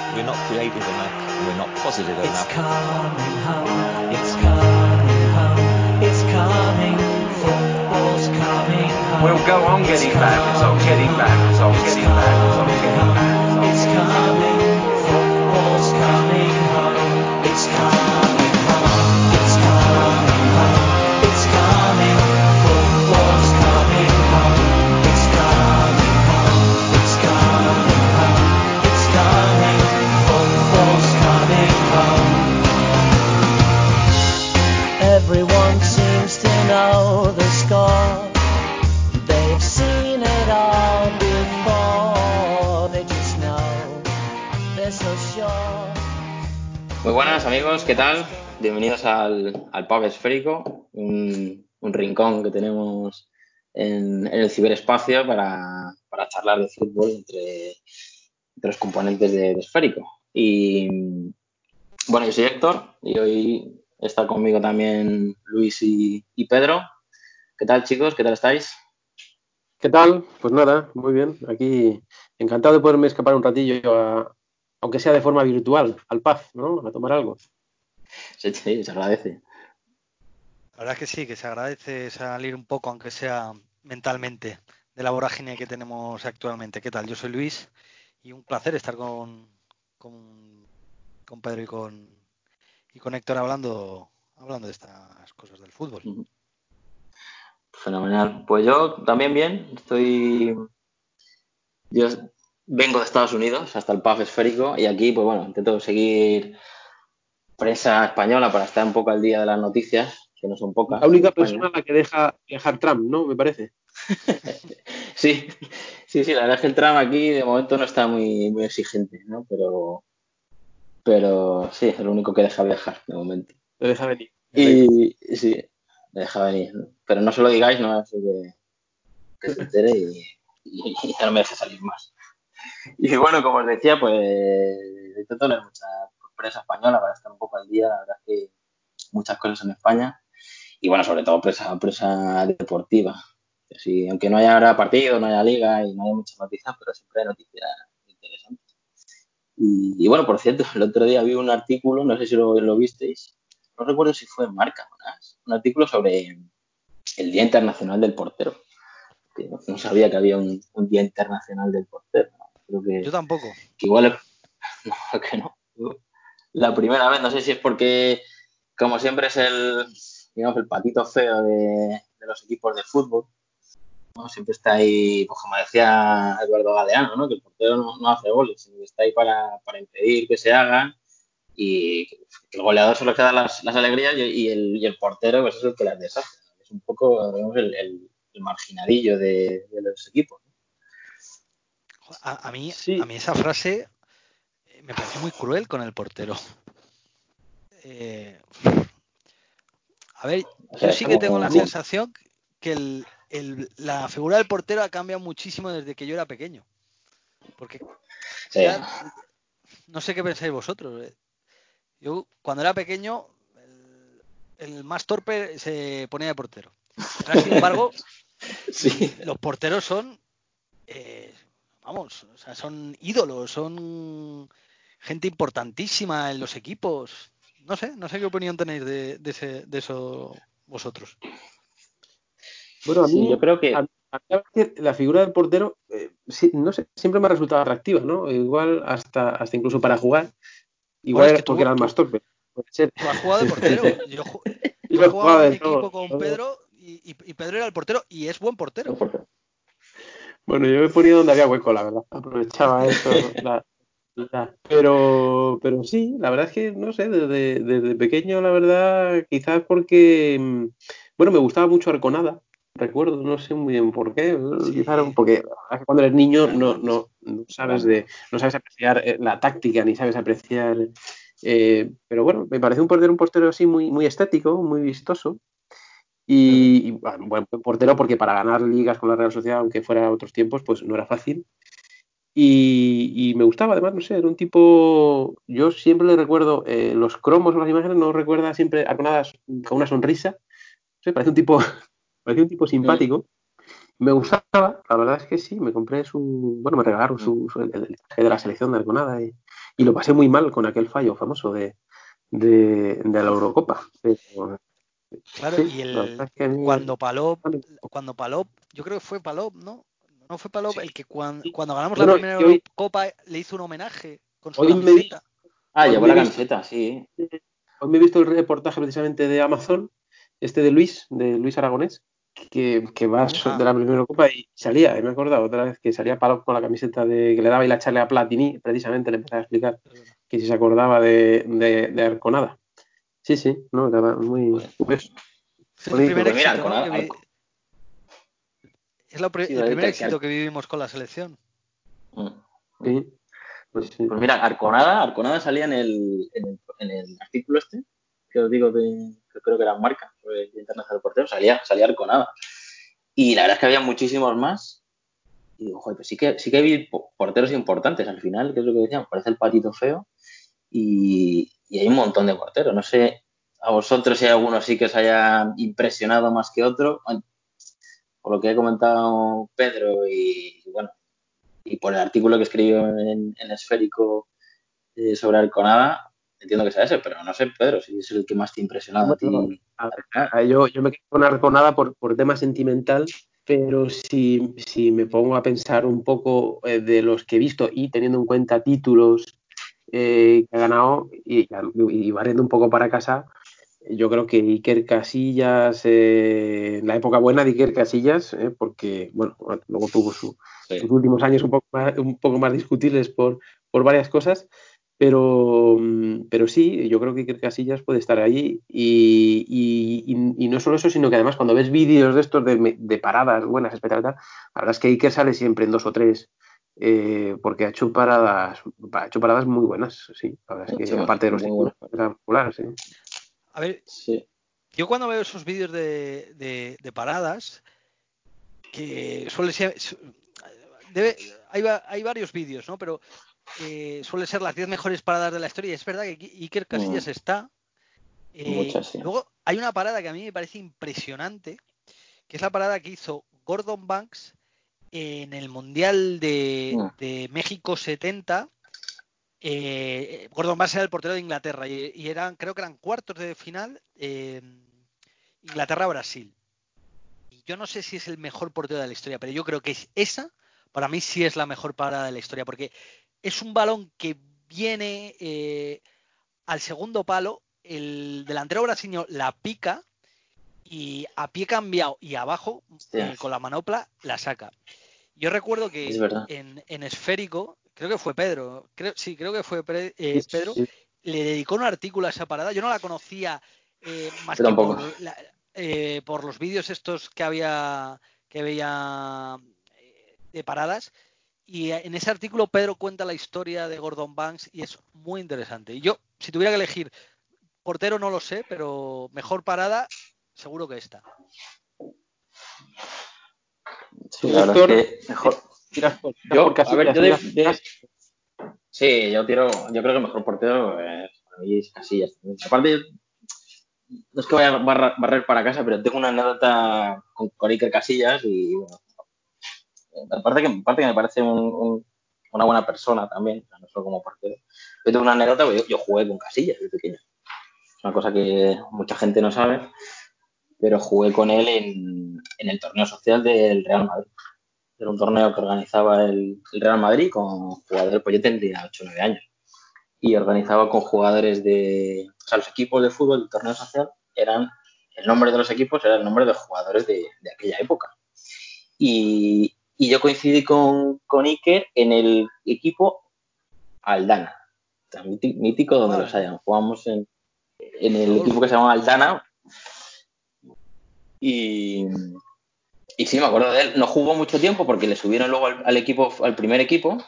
We're not creative enough. We're not positive enough. It's coming home. It's coming home. It's coming. Football's coming home. We'll go on getting back. It's on getting back. It's on getting back. It's on getting back. It's coming. Football's coming home. It's coming home. It's coming home. It's coming. Football's coming home. It's coming home. It's coming home. It's coming. Football's coming home. Everyone seems to know the score. They've seen it all before. They just know. They're so sure. Muy buenas amigos, ¿qué tal? Bienvenidos al Pub Esférico, un rincón que tenemos en el ciberespacio para charlar de fútbol entre los componentes de Esférico. Y bueno, yo soy Héctor y hoy está conmigo también Luis y Pedro. ¿Qué tal, chicos? ¿Qué tal estáis? ¿Qué tal? Pues nada, muy bien. Aquí encantado de poderme escapar un ratillo, aunque sea de forma virtual, al pub, ¿no? A tomar algo. Sí, se agradece. La verdad es que sí, que se agradece salir un poco, aunque sea mentalmente, de la vorágine que tenemos actualmente. ¿Qué tal? Yo soy Luis y un placer estar con Pedro y con Héctor hablando de estas cosas del fútbol. Fenomenal. Pues yo también bien. Yo vengo de Estados Unidos hasta el Pub Esférico y aquí, pues bueno, intento seguir prensa española para estar un poco al día de las noticias, que no son pocas. La única en España. persona a la que deja viajar Trump, ¿no? Me parece. Sí, la verdad es que el Trump aquí de momento no está muy exigente, ¿no? Pero sí, es el único que deja viajar de momento. Lo deja venir. Y sí, me deja venir, ¿no? Pero no se lo digáis, ¿no? Así que se entere y ya no me deja salir más. Y bueno, como os decía, pues intento leer mucha prensa española para estar un poco al día. La verdad es que muchas cosas en España y bueno, sobre todo prensa deportiva. Así, aunque no haya ahora partido, no haya liga y no haya muchas noticias, pero siempre hay noticias interesantes. Y bueno, por cierto, el otro día vi un artículo, no sé si lo visteis, no recuerdo si fue en Marca, ¿no? Un artículo sobre el Día Internacional del Portero. Que no sabía que había un Día Internacional del Portero. ¿No? Creo Yo tampoco. que igual no, que no. La primera vez, no sé si es porque, como siempre, es digamos, el patito feo de los equipos de fútbol, ¿no? Siempre está ahí, pues como decía Eduardo Galeano, ¿no? Que el portero no hace goles, sino que está ahí para impedir que se hagan y que el goleador solo queda las alegrías y el portero pues es el que las deshace. Es un poco, digamos, el marginadillo de los equipos. A mí Sí. esa frase me pareció muy cruel con el portero. A ver, O sea, yo sí que tengo la como... sensación que la figura del portero ha cambiado muchísimo desde que yo era pequeño. Porque Sí. ya no sé qué pensáis vosotros. Yo cuando era pequeño el más torpe se ponía de portero. Ahora, sin embargo, Sí. los porteros son vamos, o sea, son ídolos, son gente importantísima en los equipos. No sé qué opinión tenéis de eso vosotros. Bueno, a Sí, mí, yo creo a, que... a mí la figura del portero, sí, no sé, siempre me ha resultado atractiva, ¿no? Igual hasta incluso para jugar. Bueno, Igual es era que porque era el más torpe. Puede ser. tú has jugado de portero. Yo Yo he jugaba jugado en un de equipo todo. con Pedro y Pedro era el portero y es buen portero. Bueno, yo me ponía donde había hueco, la verdad. Aprovechaba eso. Pero sí, la verdad es que, no sé, desde pequeño, la verdad, quizás porque, bueno, me gustaba mucho Arconada. Recuerdo, no sé muy bien por qué. Quizás Sí. porque cuando eres niño no sabes apreciar la táctica ni sabes apreciar. Pero bueno, me parece un portero así muy estético, muy vistoso. Y bueno, buen portero porque para ganar ligas con la Real Sociedad, aunque fuera otros tiempos, pues no era fácil. Y me gustaba, además, no sé, era un tipo. Yo siempre le recuerdo los cromos o las imágenes, no recuerda siempre Arconadas con una sonrisa. No sé, parece un tipo, parecía un tipo simpático. Me gustaba, la verdad es que sí, me compré me regalaron el traje de la selección de Arconada y y lo pasé muy mal con aquel fallo famoso de la Eurocopa. Pero, Claro, sí, y la verdad es que a mí cuando Palop, yo creo que fue Palop, ¿no? No fue Palop sí. el que cuando ganamos la Bueno, primera y hoy, Eurocopa le hizo un homenaje con su hoy me vi, camiseta. Llevó me he la visto camiseta, sí. Hoy me he visto el reportaje precisamente de Amazon, de Luis Aragonés, que va Ah, de la primera copa y salía, y me he acordado otra vez que salía Palop con la camiseta que le daba y la charla a Platini, precisamente le empezaba a explicar es verdad. que si se acordaba de Arconada. Sí, sí, no, era muy Pues, curioso, Es el bonito. primer pues mira, éxito, ¿no? Es sí, el primer que éxito que vivimos con la selección. Sí, pues sí. Pues mira, Arconada salía en el artículo este, que os digo que creo que era Marca, sobre el Día Internacional del Portero, salía Arconada. Y la verdad es que había muchísimos más. Y digo, joder, pues sí que vi porteros importantes al final, que es lo que decíamos, parece el patito feo. Y hay un montón de porteros. No sé a vosotros si hay alguno sí que os haya impresionado más que otro. Bueno, por lo que he comentado Pedro y bueno, y por el artículo que escribió en Esférico sobre Arconada, entiendo que sea ese, pero no sé, Pedro, si es el que más te ha impresionado a Bueno, ti. a ver, yo me quedo con Arconada por tema sentimental, pero si me pongo a pensar un poco de los que he visto y teniendo en cuenta títulos que ha ganado y barriendo un poco para casa, yo creo que Iker Casillas, en la época buena de Iker Casillas, porque bueno, luego tuvo sus Sí. últimos años un poco más discutibles por varias cosas, pero sí, yo creo que Iker Casillas puede estar ahí y no solo eso, sino que además cuando ves vídeos de estos de paradas buenas, espectaculares, la verdad es que Iker sale siempre en dos o tres, porque ha hecho paradas muy buenas, sí, la verdad es Sí, que aparte de los muy bueno. títulos espectaculares, sí. A ver, Sí. yo cuando veo esos vídeos de paradas, que suele ser... hay varios vídeos, ¿no? Pero suele ser las 10 mejores paradas de la historia. Y es verdad que Iker Mm, Casillas está. muchas, sí. Luego hay una parada que a mí me parece impresionante, que es la parada que hizo Gordon Banks en el Mundial Mm, de México 70. Gordon Banks era el portero de Inglaterra y creo que eran cuartos de final Inglaterra-Brasil. Y yo no sé si es el mejor portero de la historia, pero yo creo que esa, para mí sí es la mejor parada de la historia, porque es un balón que viene al segundo palo, el delantero brasileño la pica y a pie cambiado y abajo, hostia, con la manopla, la saca. Yo recuerdo es que verdad. en Esférico, creo que fue Pedro, creo que fue Sí, Pedro, sí. le dedicó un artículo a esa parada. Yo no la conocía más Yo que tampoco. por los vídeos estos que veía de paradas. Y en ese artículo Pedro cuenta la historia de Gordon Banks y es muy interesante. Y yo, si tuviera que elegir portero, no lo sé, pero mejor parada, seguro que esta. Sí, ¿Tú, la verdad es Héctor, que mejor. tiras por A ver, Casillas, sí, yo creo que el mejor portero para mí es Casillas. Aparte, no es que vaya a barrer para casa, pero tengo una anécdota con Iker Casillas y bueno, aparte que me parece una buena persona también, o sea, no solo como portero. Yo tengo una anécdota, porque yo jugué con Casillas de pequeño. Es una cosa que mucha gente no sabe, pero jugué con él en el torneo social del Real Madrid. Era un torneo que organizaba el Real Madrid con jugadores, pues yo tendría 8 o 9 años, y organizaba con jugadores o sea, los equipos de fútbol del torneo social el nombre de los equipos era el nombre de jugadores de aquella época. Y yo coincidí con Iker en el equipo Aldana, o sea, mítico donde los Madre mía, hayan. Jugamos en el equipo que se Rodolfo. llamaba Aldana y, y sí, me acuerdo de él. No jugó mucho tiempo porque le subieron luego al primer equipo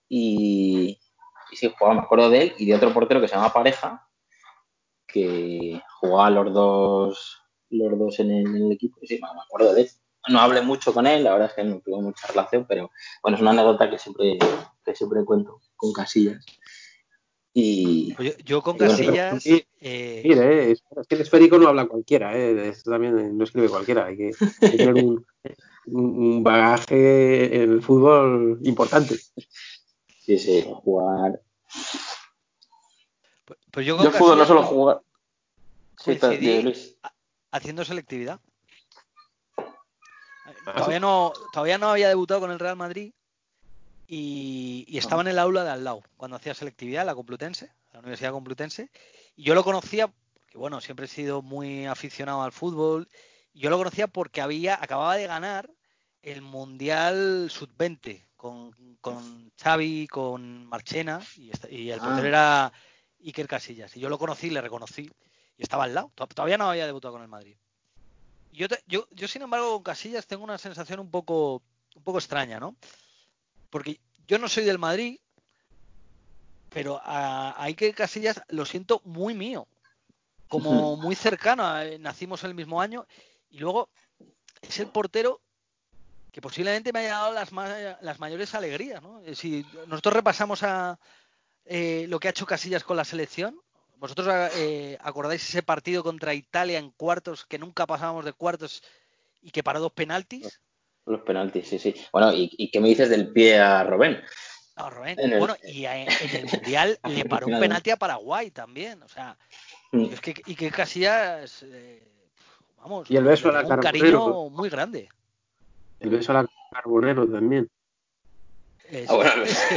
y sí, jugaba, me acuerdo de él y de otro portero que se llama Pareja, que jugaban los dos en el equipo. Y sí, me acuerdo de él. No hablé mucho con él, la verdad es que no tuve mucha relación, pero bueno, es una anécdota que siempre cuento con Casillas. Y, Pues yo con y bueno, Casillas, mire, es que el esférico no habla cualquiera, esto también no escribe cualquiera, hay que tener un bagaje en el fútbol importante. sí, sí, jugar. Pues yo Yo con el fútbol no Casillas suelo jugar. Sí, coincidí Luis. haciendo selectividad. ¿Ah, Todavía no había debutado con el Real Madrid y estaba en el aula de al lado cuando hacía selectividad en la Complutense, la Universidad Complutense, y yo lo conocía porque, bueno, siempre he sido muy aficionado al fútbol, y yo lo conocía porque acababa de ganar el Mundial Sub-20 con Xavi, con Marchena, y el portero era Iker Casillas, y yo lo conocí, le reconocí, y estaba al lado, todavía no había debutado con el Madrid. Yo, sin embargo, con Casillas tengo una sensación un poco extraña, ¿no? Porque yo no soy del Madrid, pero a Iker Casillas lo siento muy mío, como muy cercano. Nacimos el mismo año y luego es el portero que posiblemente me haya dado las mayores alegrías, ¿no? Si nosotros repasamos lo que ha hecho Casillas con la selección, ¿vosotros acordáis ese partido contra Italia en cuartos, que nunca pasábamos de cuartos y que paró 2 penaltis? Los penaltis, sí, sí. Bueno, ¿y qué me dices del pie a Robben? No, Rubén. En el, Bueno, y en el Mundial le al paró un final, penalti a Paraguay también. O sea, ¿no? yo es que Iker Casillas, vamos, y el beso le a la tengo un Carbonero. cariño muy grande. El beso a la Carbonero también. Ah, bueno,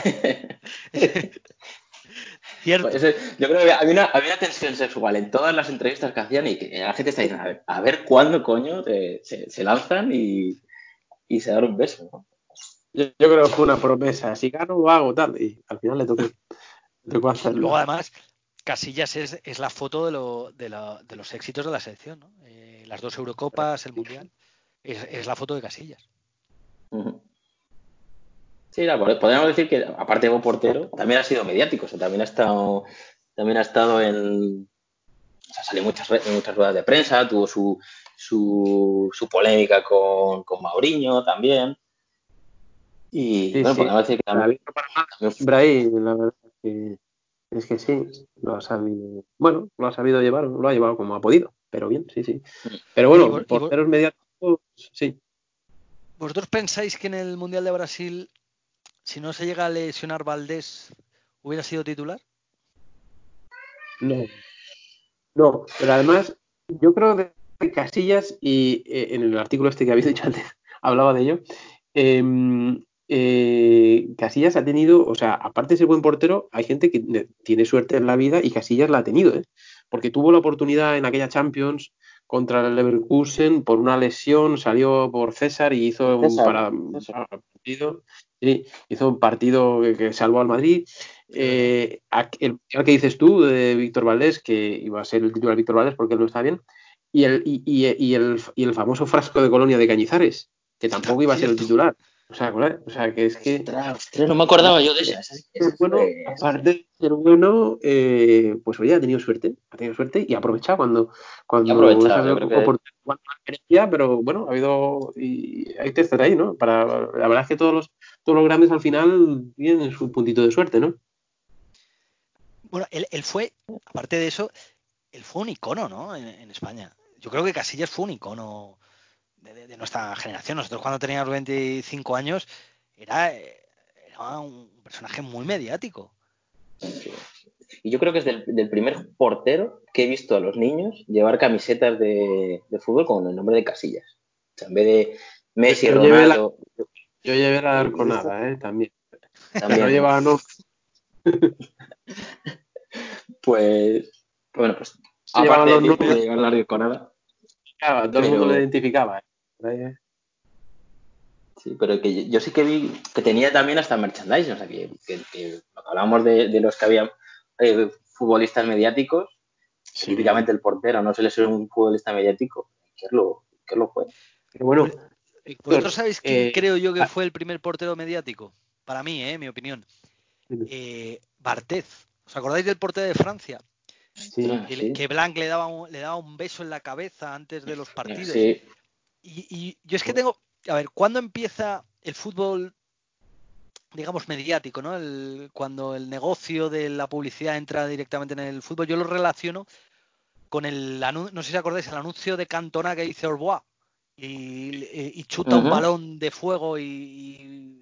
Cierto. yo creo que había una tensión sexual en todas las entrevistas que hacían y que la gente está diciendo, a ver cuándo coño se lanzan y se dan un beso, ¿no? Yo creo que fue una promesa. Si gano, lo hago tal. Y al final le tocó Luego, hacerlo. además, Casillas es la foto de los éxitos de la selección, ¿no? Las 2 Eurocopas, el Mundial. Es la foto de Casillas. Ujú. Sí, podríamos decir que, aparte de buen portero, también ha sido mediático, o sea, también ha estado o sea, salió en muchas ruedas de prensa, tuvo su polémica con Mauriño también. Y Sí, bueno, sí. podemos decir que David no para nada. Brahim, la verdad es que sí, lo ha sabido. Bueno, lo ha sabido llevar, lo ha llevado como ha podido, pero bien, sí, sí. Pero Oye, bueno, porteros mediáticos, sí. ¿vosotros pensáis que en el Mundial de Brasil, si no se llega a lesionar Valdés, hubiera sido titular? No, no, pero además, yo creo que Casillas, y en el artículo este que habéis dicho antes, hablaba de ello. Casillas ha tenido, o sea, aparte de ser buen portero, hay gente que tiene suerte en la vida y Casillas la ha tenido, ¿eh? Porque tuvo la oportunidad en aquella Champions contra el Leverkusen por una lesión, salió por César y hizo César. partido, sí, hizo un partido que salvó al Madrid. Es verdad. El que dices tú de Víctor Valdés, que iba a ser el titular Víctor Valdés porque él no está bien, y el famoso frasco de Colonia de Cañizares, que tampoco iba a ser el Cierto. titular. O sea, que es que Ostras, no me acordaba yo de esa. bueno, aparte de ser bueno, pues oye, ha tenido suerte y ha aprovechado Y ha cuando esas aprovechado, yo creo que oportunidades quería, pero bueno, ha habido y hay que estar ahí, ¿no? La verdad es que todos los grandes al final tienen su puntito de suerte, ¿no? Bueno, él fue, aparte de eso, él fue un icono, ¿no? En España. Yo creo que Casillas fue un icono de nuestra generación. Nosotros cuando teníamos 25 años era un personaje muy mediático. y yo creo que es del primer portero que he visto a los niños llevar camisetas de fútbol con el nombre de Casillas. O sea, en vez de Messi, Yo llevé la, Ronaldo, yo llevé la he visto arconada, también. No también, ¿no? llevaba, no, Pues, bueno, pues se llevaban aparte de los ti, de nombres, llevar la arconada, todo el mundo lo pero identificaba. ¿Eh? sí, pero que yo sí que vi que tenía también hasta merchandising, o sea, que lo que hablamos de los que había futbolistas mediáticos, que Sí, típicamente el portero no suele ser un futbolista mediático, que lo fue. pero bueno, Pues, ¿vosotros Héctor, sabéis quién creo yo que fue el primer portero mediático? Para mí, mi opinión. Barthez. ¿Os acordáis del portero de Francia? sí, Sí, Que Blanc le daba un beso en la cabeza antes de los partidos. sí. Y yo es que tengo. A ver, ¿cuándo empieza el fútbol, digamos, mediático, ¿no? Cuando el negocio de la publicidad entra directamente en el fútbol? Yo lo relaciono con el anuncio, no sé si acordáis, el anuncio de Cantona que dice Orbois y chuta un Ujú. balón de fuego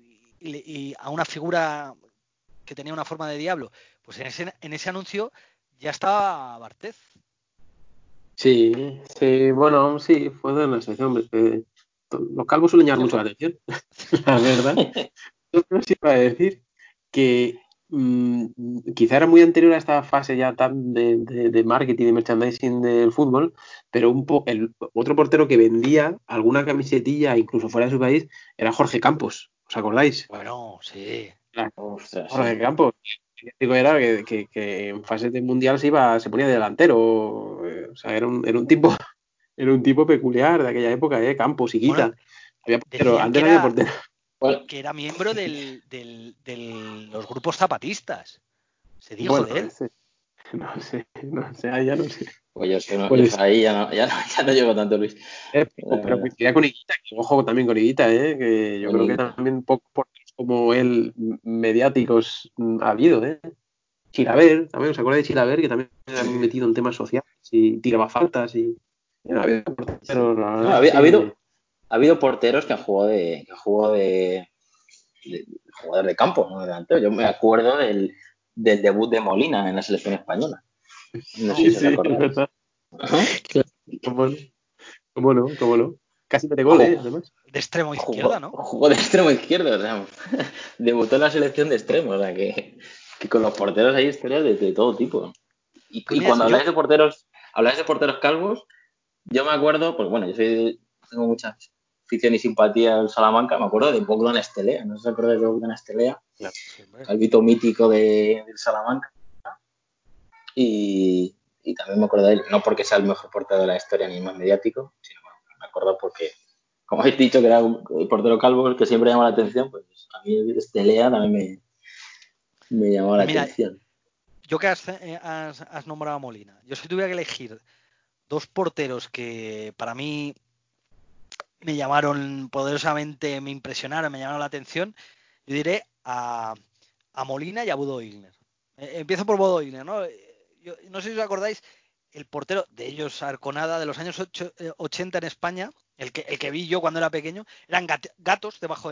y a una figura que tenía una forma de diablo. Pues en ese anuncio ya estaba Barthez. Sí, sí, bueno, sí, fue de la selección. Hombre, los calvos suelen llamar mucho la atención, la verdad. Yo creo que sí iba a decir que quizá era muy anterior a esta fase ya tan de marketing y merchandising del fútbol, pero el otro portero que vendía alguna camisetilla, incluso fuera de su país, era Jorge Campos. ¿Os acordáis? Bueno, sí. Claro, Ostras, Jorge sí. Campos. Lo que digo era que en fases de mundial se ponía de delantero. O sea, era un tipo, era un tipo peculiar de aquella época, Campos y Bueno, Guita. Había portero, decían antes no había portero. que era miembro de los grupos zapatistas. Se dijo Bueno, de él. no sé, ahí ya no sé. Pues yo es que no, yo Pues, ahí ya no llego tanto, Luis. La pero verdad. coincidía con Higuita, que ojo también con Higuita, que yo creo que Bonita. también pocos porteros como él, mediáticos, ha habido, Chilaver, también, ¿os acordáis de Chilaver? Que también era muy metido en temas sociales y tiraba faltas y... Bueno, ha habido Sí. porteros, la No, verdad es que... ha habido porteros que han jugado de jugador de campo, no de delantero. Yo me acuerdo del debut de Molina en la selección española. No sé Sí, si os sí, es acordáis. verdad. Ajá. Claro, ¿cómo no? ¿Cómo no? ¿Cómo no? Casi mete gol, Ju- además. De extremo izquierda, Jugó, ¿no? jugó de extremo izquierdo, o sea, debutó en la selección de extremo, o sea, que con los porteros hay historias de todo tipo. Pues Y mira, cuando habláis de porteros calvos, yo me acuerdo, pues bueno, tengo mucha afición y simpatía al Salamanca, me acuerdo de Bogdan Estelea, no sé si os acordáis de Bogdan Estelea, Claro. Sí, hombre. calvito mítico del Salamanca, y también me acuerdo de él, no porque sea el mejor portero de la historia ni el más mediático, sino me acuerdo porque, como habéis dicho, que era un portero calvo el que siempre llama la atención, pues a mí Estelea también me llamó la Pues mira, atención. yo que has nombrado a Molina, yo si tuviera que elegir dos porteros que para mí me llamaron poderosamente, me impresionaron, me llamaron la atención, yo diré a Molina y a Bodo Illner. Empiezo por Bodo Illner, ¿no? Yo, no sé si os acordáis, el portero de ellos, Arconada, de los años 80 en España, el que vi yo cuando era pequeño, eran gatos debajo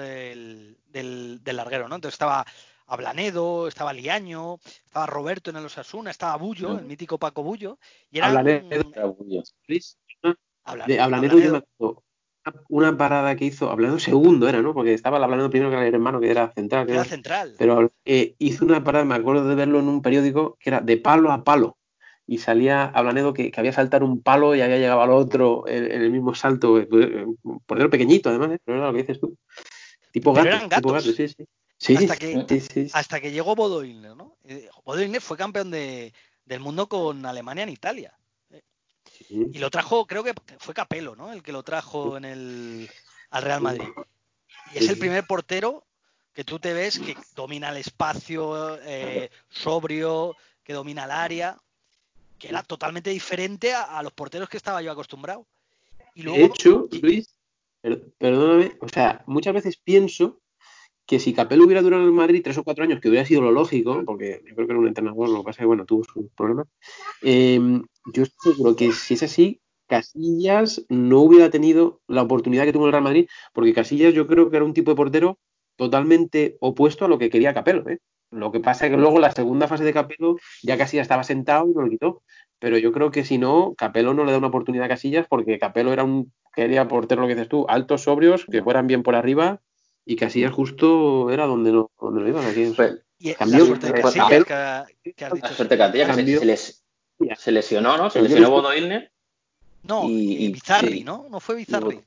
del larguero, ¿no? Entonces estaba Ablanedo, estaba Liaño, estaba Roberto en el Osasuna, estaba Bullo, el mítico Paco Bullo, y Ablanedo, eran Luis, de Ablanedo yo me Ablanedo, acuerdo una parada que hizo, Ablanedo segundo era, ¿no? Porque estaba el Ablanedo primero que era el hermano, que era central, que era creo. central. Pero hizo una parada, me acuerdo de verlo en un periódico, que era de palo a palo. Y salía Ablanedo que había saltar un palo y había llegado al otro en el mismo salto. Portero pequeñito, además, pero era lo que dices tú. Pero eran Tipo gato, gatos. sí, sí. Sí, hasta que sí, sí. Sí. hasta que llegó Bodo Illner, ¿no? Bodo Illner fue campeón del mundo con Alemania en Italia. Y lo trajo, creo que fue Capello, ¿no? El que lo trajo al Real Madrid. Y es el Sí. primer portero que tú te ves que domina el espacio, sobrio, que domina el área, que era totalmente diferente a los porteros que estaba yo acostumbrado. Y De luego, hecho, Luis, perdóname, o sea, muchas veces pienso que si Capello hubiera durado en el Madrid 3 o 4 años, que hubiera sido lo lógico, porque yo creo que era un entrenador, lo que pasa es que, bueno, tuvo sus problemas, yo estoy seguro que si es así, Casillas no hubiera tenido la oportunidad que tuvo en el Real Madrid, porque Casillas yo creo que era un tipo de portero totalmente opuesto a lo que quería Capello, ¿eh? Lo que pasa es que luego la segunda fase de Capello ya Casillas estaba sentado y no lo quitó. Pero yo creo que si no, Capello no le da una oportunidad a Casillas porque Capello quería portero, lo que dices tú, altos, sobrios, que fueran bien por arriba y Casillas justo era donde lo iban aquí. O sea, Pues, y la cambió, suerte de pues, Casillas Capello que has la dicho suerte que tenía que cambió. se lesionó, ¿no? Se Pero yo lesionó no Bodo Illner No, y, Bizarri, y, ¿no? No fue y Bizarri.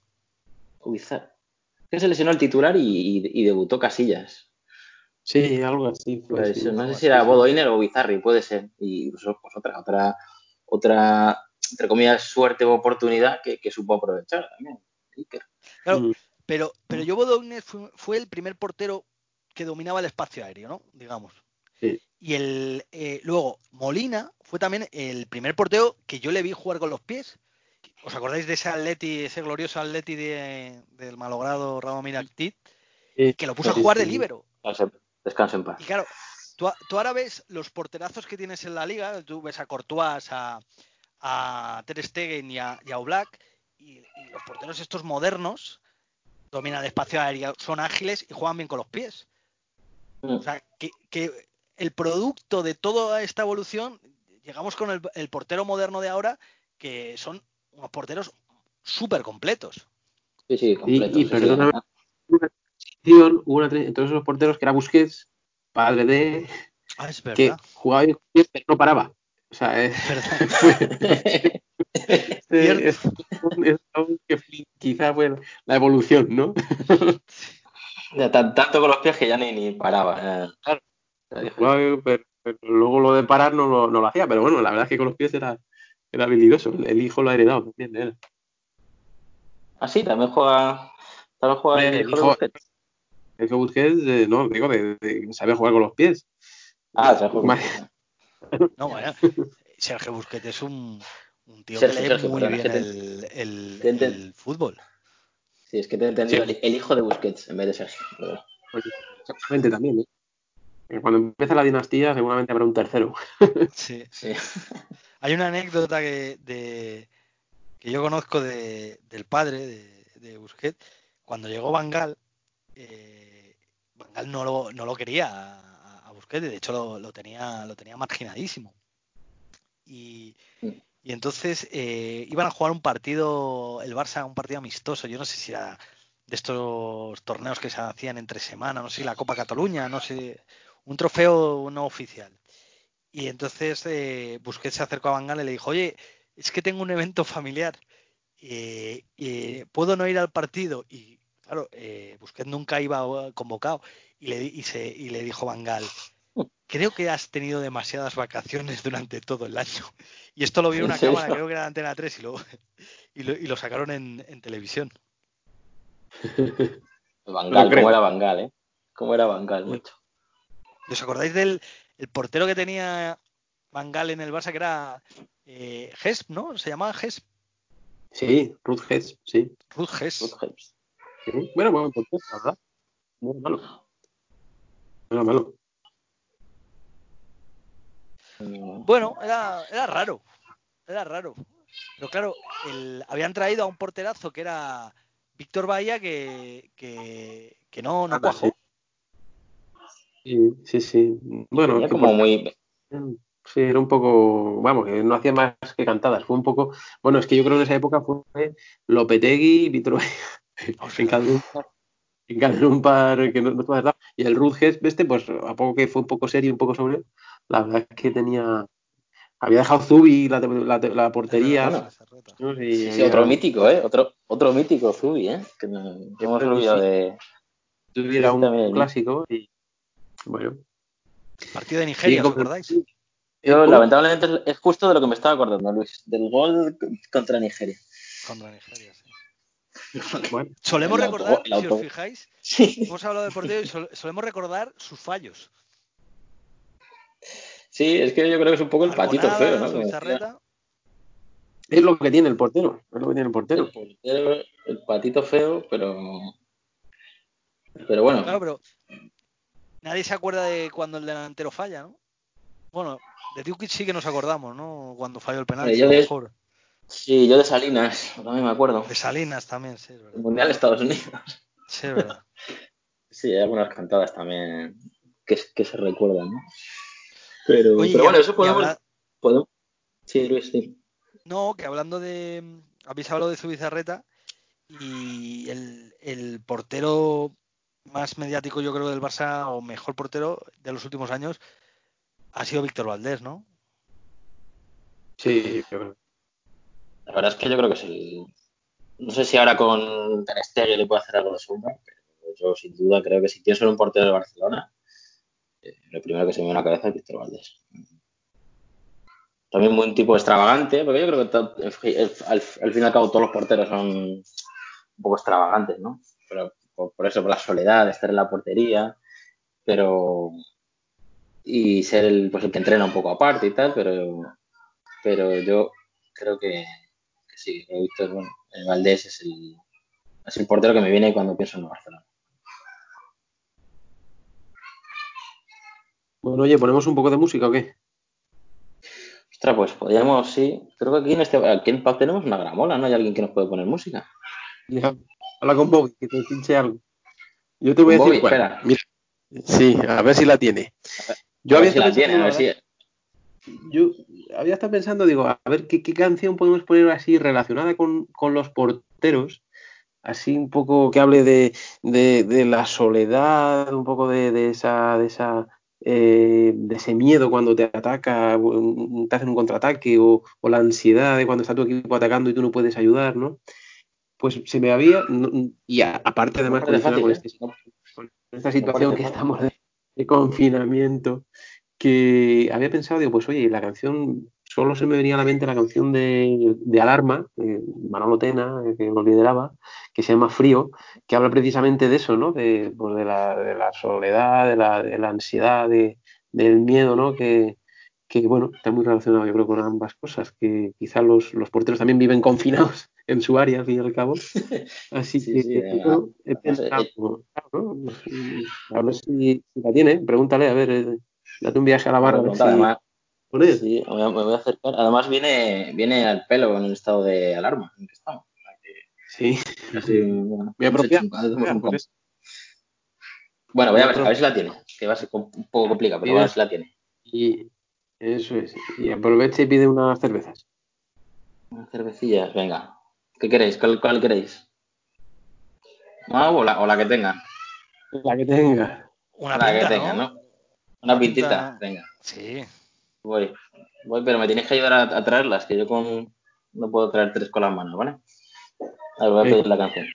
que se lesionó el titular y debutó Casillas. Sí, algo así fue, Pues, sí. no sé Algo si así, era sí. Bodo Illner o Bizarri, puede ser. Y pues otra, entre comillas, suerte u oportunidad que supo aprovechar también. Iker. Claro, Mm, pero yo Bodo Illner fue el primer portero que dominaba el espacio aéreo, ¿no? Digamos. sí, Y luego Molina fue también el primer portero que yo le vi jugar con los pies. ¿Os acordáis de ese Atleti, ese glorioso Atleti del malogrado Radomir Aktit? Y sí, que lo puso a sí, jugar de sí. líbero. Descanse en paz. Y claro, tú ahora ves los porterazos que tienes en la liga, tú ves a Courtois, a Ter Stegen y a Oblak, y los porteros estos modernos dominan el espacio aéreo, son ágiles y juegan bien con los pies. O sea, que el producto de toda esta evolución, llegamos con el portero moderno de ahora, que son unos porteros súper completos. Sí, completo. Y perdóname, entonces los porteros que era Busquets, padre de... Es que verdad. jugaba bien, pero no paraba. O sea, Es verdad. es algo que quizá fue la evolución, ¿no? Ya, tanto con los pies que ya ni paraba. Claro. Jugaba bien, pero luego lo de parar no lo hacía, pero bueno, la verdad es que con los pies era habilidoso. El hijo lo ha heredado también de él. Ah, sí, también juega el El hijo de Busquets. Busquets, no, digo, de saber jugar con los pies. Ah, se juega con los pies. No, bueno, Sergio Busquets es un tío que lee Sergio, muy perdón, es bien que el fútbol. sí, es que te he entendido el hijo de Busquets en vez de Sergio. Seguramente también, ¿eh? Cuando empiece la dinastía, seguramente habrá un tercero. Sí. Sí. Hay una anécdota que yo conozco del padre de Busquets. Cuando llegó Van Gaal, Van Gaal no lo quería a Busquets, de hecho lo tenía marginadísimo. Y entonces iban a jugar un partido, el Barça, un partido amistoso. Yo no sé si era de estos torneos que se hacían entre semana, no sé si la Copa Cataluña, no sé, un trofeo no oficial. Y entonces Busquets se acercó a Van Gaal y le dijo, oye, es que tengo un evento familiar, ¿puedo no ir al partido? Y claro, Busquets nunca iba convocado y le dijo Van Gaal, creo que has tenido demasiadas vacaciones durante todo el año. Y esto lo vio ¿En una cámara, serio? creo que era de Antena 3, y lo sacaron en televisión. Van No lo Gaal, ¿cómo creo. era Van Gaal, eh? ¿Cómo era Van Gaal, mucho? ¿Os acordáis del el portero que tenía Van Gaal en el Barça, que era Gesp, ¿no? Se llamaba Gesp. Sí, Ruth Hedges, sí. Ruud Gesp. Sí. Bueno, buen portero, la verdad. No era malo. No era malo. Bueno, era raro. Era raro. Pero claro, habían traído a un porterazo que era Víctor Bahía que no Anda, sí. cuajó. Sí. Bueno, es Tenía que como muy... sí, era un poco, vamos, que no hacía más que cantadas. Fue un poco, bueno, es que yo creo que en esa época fue Lopetegui, Víctor No, es en verdad. cada un par que no te vas a dar. Y el Rutges, pues a poco que fue un poco serio, un poco sobre, la verdad es que había dejado Zubi la Es verdad, portería, Bueno, Zubizarreta. ¿no? Y sí, otro había, mítico, ¿eh? Otro mítico, Zubi, ¿eh? Que no hemos olvidado sí, de... Zubi Sí, era sí, un también. clásico y bueno. Partido de Y Nigeria, ¿os como, acordáis? Yo, ¿cómo? lamentablemente, es justo de lo que me estaba acordando, Luis, del gol contra Nigeria. Contra Nigeria, sí. Bueno, Solemos recordar, El si os autogol. fijáis, Sí. hemos hablado de portero y solemos recordar sus fallos. Sí, es que yo creo que es un poco el patito feo, Arconada, ¿no? Como decía Zubizarreta. es lo que tiene el portero, es lo que tiene el el portero. portero, el patito feo, pero bueno. Claro, pero nadie se acuerda de cuando el delantero falla, ¿no? Bueno, de Dukic sí que nos acordamos, ¿no? Cuando falló el penalti, a Yo lo de, mejor. sí, yo de Salinas, también me acuerdo. De Salinas también, sí, es El verdad. Mundial de Estados Unidos. Sí, es verdad. Sí, hay algunas cantadas también que se recuerdan, ¿no? Oye, Pero bueno, eso y habla... podemos. Sí, Luis, sí. No, que hablando de... Habéis hablado de Zubizarreta y el portero más mediático, yo creo, del Barça, o mejor portero de los últimos años, ha sido Víctor Valdés, ¿no? Sí, yo creo. La verdad es que yo creo que sí. No sé si ahora con Ter Stegen le puede hacer algo de sombra, pero yo sin duda creo que si pienso en un portero de Barcelona, lo primero que se me viene a la cabeza es Víctor Valdés. También muy un tipo extravagante, porque yo creo que al fin y al cabo todos los porteros son un poco extravagantes, ¿no? Pero por eso, por la soledad de estar en la portería, pero y ser pues el que entrena un poco aparte y tal, pero yo creo que sí, que Víctor, bueno, Valdés es el portero que me viene cuando pienso en Barcelona. Bueno, oye, ¿ponemos un poco de música o qué? Ostras, pues podríamos, sí. Creo que aquí en Pau tenemos una gramola, ¿no? Hay alguien que nos puede poner música. Ya, habla con Bobby, que te pinche algo. Yo te voy a Con decir Bobby, cuál. espera. Mira, sí, a ver si la tiene. A ver, Yo a ver había si estado la tiene, pensando, a la ver verdad, si. yo había estado pensando, digo, a ver qué canción podemos poner así relacionada con los porteros, así un poco que hable de la soledad, un poco de ese miedo cuando te ataca, te hacen un contraataque, o la ansiedad de cuando está tu equipo atacando y tú no puedes ayudar, ¿no? Pues se me había, aparte No además parece condicionado fácil, con, ¿eh? con esta No situación parece que fácil. estamos de confinamiento, que había pensado, digo, pues oye, la canción, solo se me venía a la mente la canción de Alarma, Manolo Tena, que lo lideraba, que se llama Frío, que habla precisamente de eso, ¿no? Pues de la soledad, de la ansiedad, del miedo, ¿no? Que, bueno, está muy relacionado, yo creo, con ambas cosas, que quizás los porteros también viven confinados en su área, al fin y al cabo. Así Sí, que, sí. bueno, he Además, pensado, claro, ¿no? A ver si la tiene, pregúntale, a ver, date un viaje a la no barra me a ver pregunta, si además, poner. sí, me voy a acercar. Además viene al pelo en el estado de alarma en el que estamos. O sea Sí, casi, bueno, muy hemos apropiado. hacemos un Por combo. eso, Bueno, voy muy a ver si apropiado. la tiene, que va a ser un poco complicado, pero voy a ver Pides si la tiene. y eso es. Y aprovecha y pide unas cervezas. Unas cervecillas, venga. ¿Qué queréis? ¿Cuál queréis? ¿No? O la que tengan. La que tenga. Una La que pinta, tengan, ¿no? ¿no? Una Una pintita, pinta. venga. Sí. Voy. Voy, pero me tienes que ayudar a traerlas, que yo no puedo traer tres con las manos, ¿vale? A ver, voy a pedir Venga. la canción.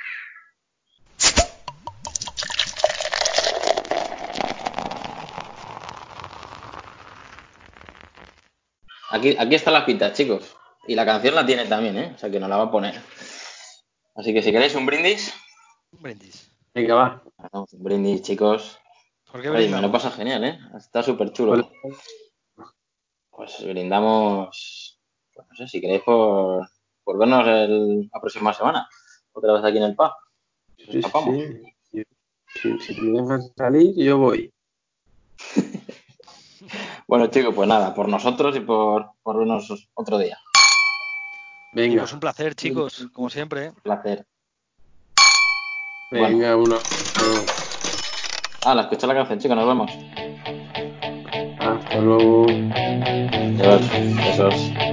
Aquí están las pintas, chicos. Y la canción la tiene también, ¿eh? O sea que nos la va a poner. Así que si queréis un brindis, Un brindis. Venga, va. hacemos un brindis, chicos. ¿Por qué Oye, me lo pasa brindamos? genial, ¿eh? Está súper Pues, chulo. Pues brindamos, pues no sé, si queréis por vernos la próxima semana. Otra vez aquí en el pub. Nos sí, escapamos. sí. Si me dejan salir, yo voy. Bueno, chicos, pues nada, por nosotros y por vernos otro día. Y pues un Venga, placer, chicos, como siempre. Un placer. Bueno, venga, la escucha la canción, chicos, nos vemos. hasta luego. Adiós, besos.